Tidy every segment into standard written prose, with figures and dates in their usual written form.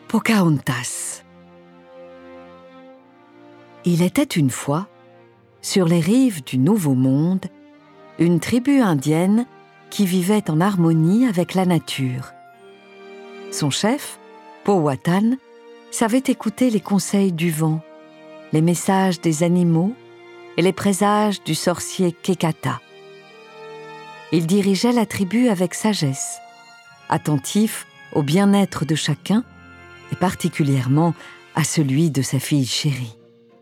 Pocahontas. Il était une fois, sur les rives du Nouveau Monde, une tribu indienne qui vivait en harmonie avec la nature. Son chef, Powhatan, savait écouter les conseils du vent, les messages des animaux et les présages du sorcier Kekata. Il dirigeait la tribu avec sagesse, attentif au bien-être de chacun et particulièrement à celui de sa fille chérie.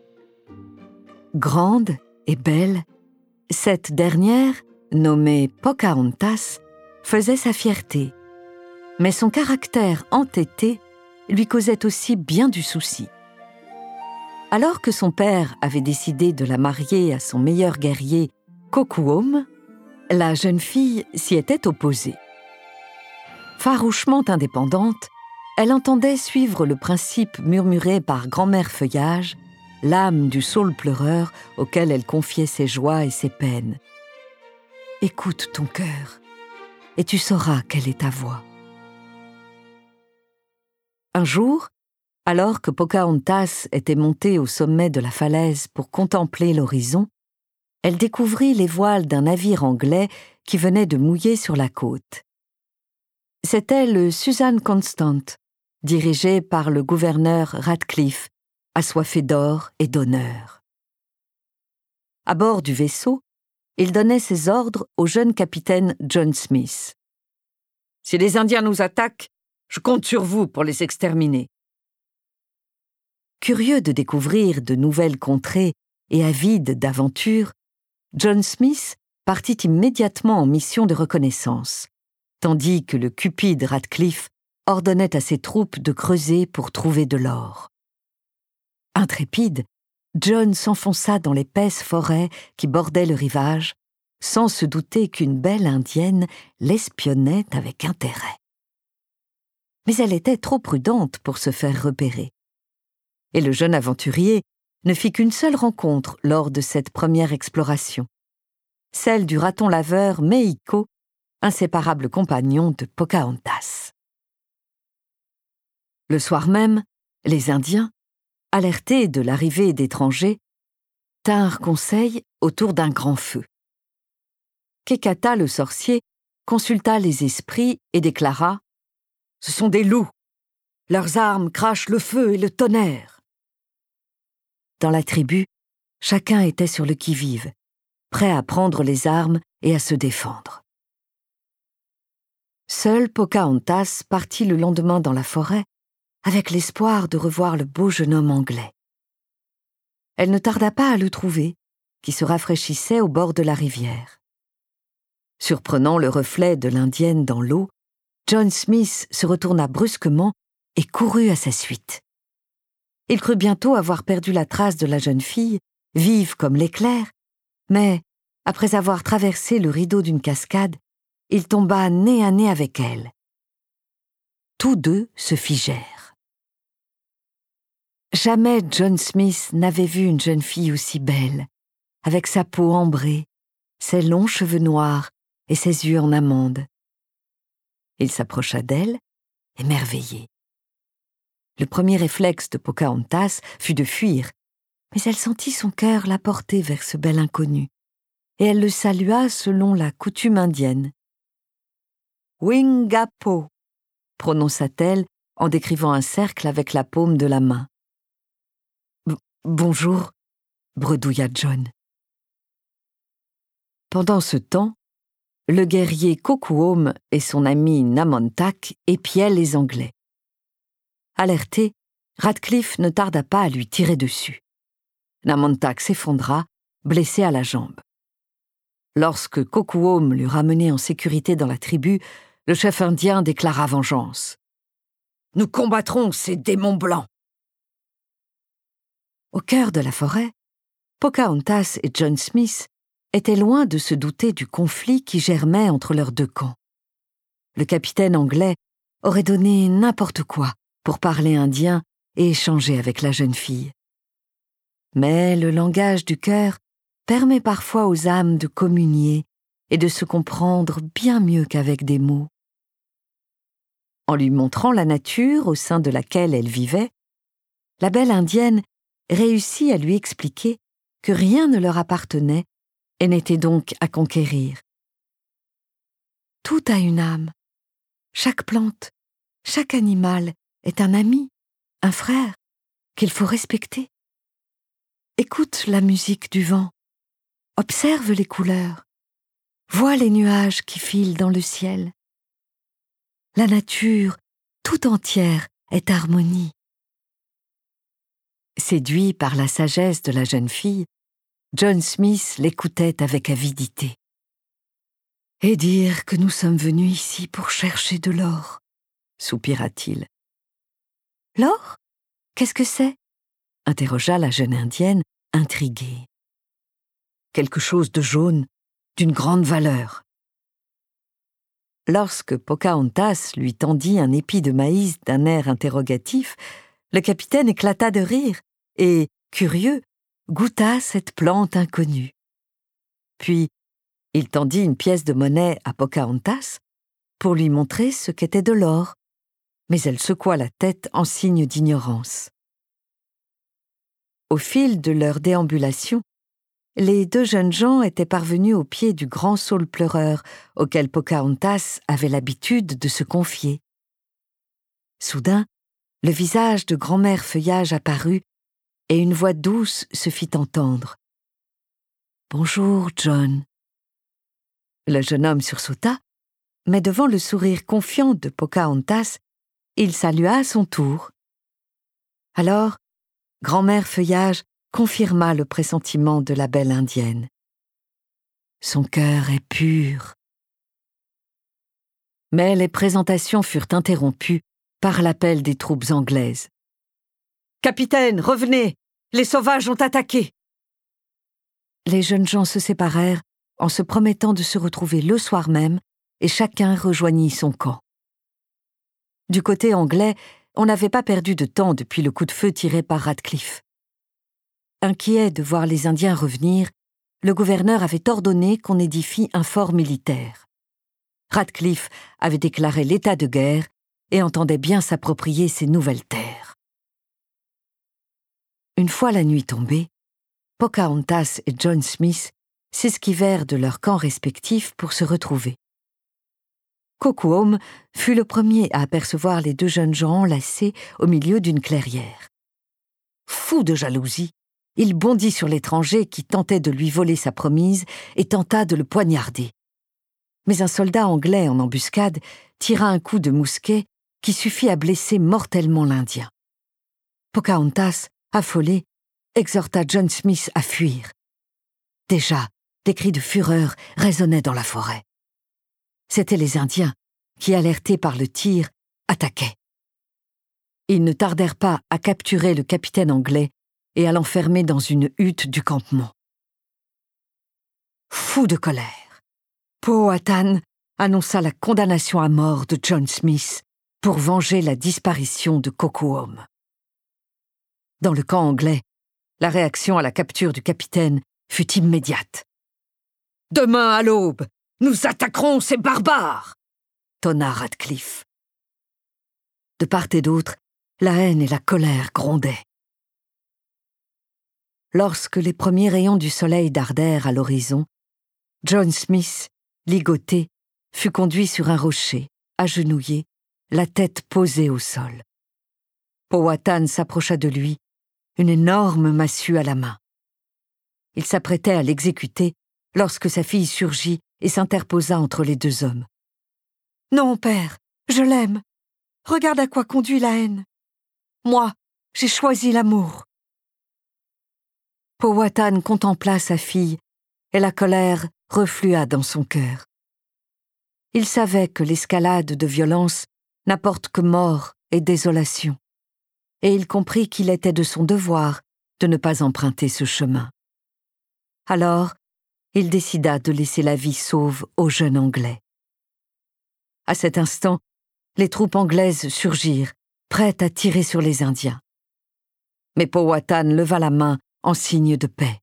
Grande et belle, cette dernière, nommée Pocahontas, faisait sa fierté, mais son caractère entêté lui causait aussi bien du souci. Alors que son père avait décidé de la marier à son meilleur guerrier, Kocoum, la jeune fille s'y était opposée. Farouchement indépendante, elle entendait suivre le principe murmuré par Grand-mère Feuillage, l'âme du saule pleureur auquel elle confiait ses joies et ses peines. « Écoute ton cœur, et tu sauras quelle est ta voix. » Un jour, alors que Pocahontas était montée au sommet de la falaise pour contempler l'horizon, elle découvrit les voiles d'un navire anglais qui venait de mouiller sur la côte. C'était le Susan Constant, dirigé par le gouverneur Radcliffe, assoiffé d'or et d'honneur. À bord du vaisseau, il donnait ses ordres au jeune capitaine John Smith. « Si les Indiens nous attaquent, je compte sur vous pour les exterminer. » Curieux de découvrir de nouvelles contrées et avide d'aventure, John Smith partit immédiatement en mission de reconnaissance, tandis que le cupide Radcliffe ordonnait à ses troupes de creuser pour trouver de l'or. Intrépide, John s'enfonça dans l'épaisse forêt qui bordait le rivage, sans se douter qu'une belle indienne l'espionnait avec intérêt. Mais elle était trop prudente pour se faire repérer. Et le jeune aventurier ne fit qu'une seule rencontre lors de cette première exploration, celle du raton laveur Meiko, inséparable compagnon de Pocahontas. Le soir même, les Indiens, alertés de l'arrivée d'étrangers, tinrent conseil autour d'un grand feu. Kekata, le sorcier, consulta les esprits et déclara « Ce sont des loups. Leurs armes crachent le feu et le tonnerre. » Dans la tribu, chacun était sur le qui-vive, prêt à prendre les armes et à se défendre. Seule Pocahontas partit le lendemain dans la forêt avec l'espoir de revoir le beau jeune homme anglais. Elle ne tarda pas à le trouver, qui se rafraîchissait au bord de la rivière. Surprenant le reflet de l'Indienne dans l'eau, John Smith se retourna brusquement et courut à sa suite. Il crut bientôt avoir perdu la trace de la jeune fille, vive comme l'éclair, mais, après avoir traversé le rideau d'une cascade, il tomba nez à nez avec elle. Tous deux se figèrent. Jamais John Smith n'avait vu une jeune fille aussi belle, avec sa peau ambrée, ses longs cheveux noirs et ses yeux en amande. Il s'approcha d'elle, émerveillé. Le premier réflexe de Pocahontas fut de fuir, mais elle sentit son cœur la porter vers ce bel inconnu, et elle le salua selon la coutume indienne. « Wingapo » prononça-t-elle en décrivant un cercle avec la paume de la main. « Bonjour » bredouilla John. Pendant ce temps, le guerrier Kocoum et son ami Namontack épiaient les Anglais. Alerté, Radcliffe ne tarda pas à lui tirer dessus. Namontack s'effondra, blessé à la jambe. Lorsque Kocoum l'eut ramené en sécurité dans la tribu, le chef indien déclara vengeance. « Nous combattrons ces démons blancs !» Au cœur de la forêt, Pocahontas et John Smith étaient loin de se douter du conflit qui germait entre leurs deux camps. Le capitaine anglais aurait donné n'importe quoi pour parler indien et échanger avec la jeune fille. Mais le langage du cœur permet parfois aux âmes de communier et de se comprendre bien mieux qu'avec des mots. En lui montrant la nature au sein de laquelle elle vivait, la belle indienne réussit à lui expliquer que rien ne leur appartenait et n'était donc à conquérir. Tout a une âme. Chaque plante, chaque animal est un ami, un frère, qu'il faut respecter. Écoute la musique du vent, observe les couleurs, vois les nuages qui filent dans le ciel. La nature, tout entière, est harmonie. Séduit par la sagesse de la jeune fille, John Smith l'écoutait avec avidité. « Et dire que nous sommes venus ici pour chercher de l'or, » soupira-t-il. « L'or ? Qu'est-ce que c'est » interrogea la jeune indienne, intriguée. « Quelque chose de jaune, d'une grande valeur. » Lorsque Pocahontas lui tendit un épi de maïs d'un air interrogatif, le capitaine éclata de rire et, curieux, goûta cette plante inconnue. Puis, il tendit une pièce de monnaie à Pocahontas pour lui montrer ce qu'était de l'or, mais elle secoua la tête en signe d'ignorance. Au fil de leur déambulation, les deux jeunes gens étaient parvenus au pied du grand saule pleureur auquel Pocahontas avait l'habitude de se confier. Soudain, le visage de grand-mère Feuillage apparut et une voix douce se fit entendre. « Bonjour, John. » Le jeune homme sursauta, mais devant le sourire confiant de Pocahontas, il salua à son tour. Alors, grand-mère Feuillage confirma le pressentiment de la belle indienne. Son cœur est pur. Mais les présentations furent interrompues par l'appel des troupes anglaises. « Capitaine, revenez! Les sauvages ont attaqué !» Les jeunes gens se séparèrent en se promettant de se retrouver le soir même et chacun rejoignit son camp. Du côté anglais, on n'avait pas perdu de temps depuis le coup de feu tiré par Radcliffe. Inquiet de voir les Indiens revenir, le gouverneur avait ordonné qu'on édifie un fort militaire. Radcliffe avait déclaré l'état de guerre et entendait bien s'approprier ces nouvelles terres. Une fois la nuit tombée, Pocahontas et John Smith s'esquivèrent de leurs camps respectifs pour se retrouver. Coquoham fut le premier à apercevoir les deux jeunes gens enlacés au milieu d'une clairière. Fou de jalousie, il bondit sur l'étranger qui tentait de lui voler sa promise et tenta de le poignarder. Mais un soldat anglais en embuscade tira un coup de mousquet qui suffit à blesser mortellement l'Indien. Pocahontas, affolée, exhorta John Smith à fuir. Déjà, des cris de fureur résonnaient dans la forêt. C'étaient les Indiens qui, alertés par le tir, attaquaient. Ils ne tardèrent pas à capturer le capitaine anglais et à l'enfermer dans une hutte du campement. Fou de colère, Powhatan annonça la condamnation à mort de John Smith pour venger la disparition de Coquoham. Dans le camp anglais, la réaction à la capture du capitaine fut immédiate. « Demain à l'aube, nous attaquerons ces barbares !» tonna Radcliffe. De part et d'autre, la haine et la colère grondaient. Lorsque les premiers rayons du soleil dardèrent à l'horizon, John Smith, ligoté, fut conduit sur un rocher, agenouillé, la tête posée au sol. Powhatan s'approcha de lui, une énorme massue à la main. Il s'apprêtait à l'exécuter lorsque sa fille surgit et s'interposa entre les deux hommes. « Non, père, je l'aime. Regarde à quoi conduit la haine. Moi, j'ai choisi l'amour. » Powhatan contempla sa fille et la colère reflua dans son cœur. Il savait que l'escalade de violence n'apporte que mort et désolation, et il comprit qu'il était de son devoir de ne pas emprunter ce chemin. Alors, il décida de laisser la vie sauve au jeune Anglais. À cet instant, les troupes anglaises surgirent, prêtes à tirer sur les Indiens. Mais Powhatan leva la main en signe de paix.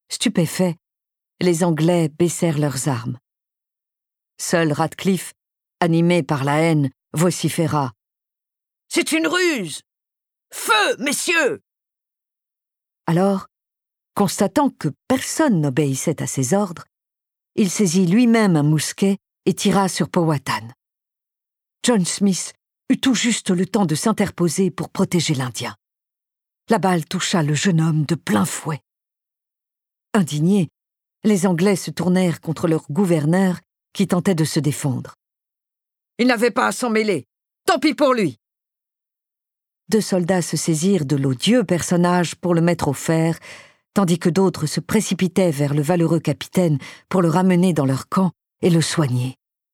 Stupéfaits, les Anglais baissèrent leurs armes. Seul Radcliffe, animé par la haine, vociféra. « C'est une ruse! Feu, messieurs !» Alors, constatant que personne n'obéissait à ses ordres, il saisit lui-même un mousquet et tira sur Powhatan. John Smith eut tout juste le temps de s'interposer pour protéger l'Indien. La balle toucha le jeune homme de plein fouet. Indignés, les Anglais se tournèrent contre leur gouverneur qui tentait de se défendre. « Il n'avait pas à s'en mêler. Tant pis pour lui !» 2 soldats se saisirent de l'odieux personnage pour le mettre au fer, tandis que d'autres se précipitaient vers le valeureux capitaine pour le ramener dans leur camp et le soigner.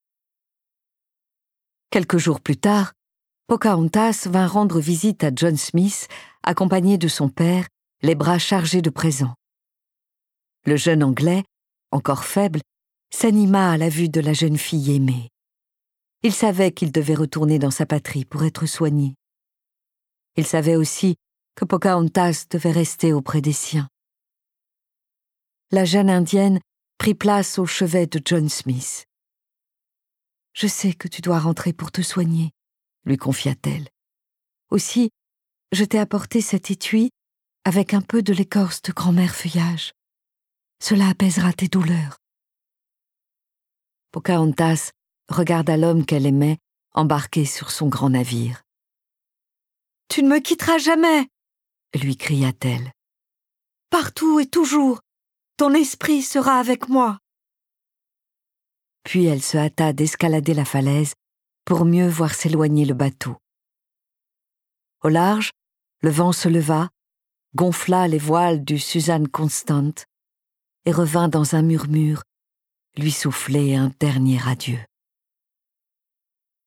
Quelques jours plus tard, Pocahontas vint rendre visite à John Smith, accompagné de son père, les bras chargés de présents. Le jeune Anglais, encore faible, s'anima à la vue de la jeune fille aimée. Il savait qu'il devait retourner dans sa patrie pour être soigné. Il savait aussi que Pocahontas devait rester auprès des siens. La jeune Indienne prit place au chevet de John Smith. « Je sais que tu dois rentrer pour te soigner, » lui confia-t-elle. « Aussi, je t'ai apporté cet étui avec un peu de l'écorce de grand-mère feuillage. Cela apaisera tes douleurs. » Pocahontas regarda l'homme qu'elle aimait embarqué sur son grand navire. « Tu ne me quitteras jamais !» lui cria-t-elle. « Partout et toujours, ton esprit sera avec moi. » Puis elle se hâta d'escalader la falaise pour mieux voir s'éloigner le bateau. Au large, le vent se leva, gonfla les voiles du Susan Constant et revint dans un murmure lui souffler un dernier adieu.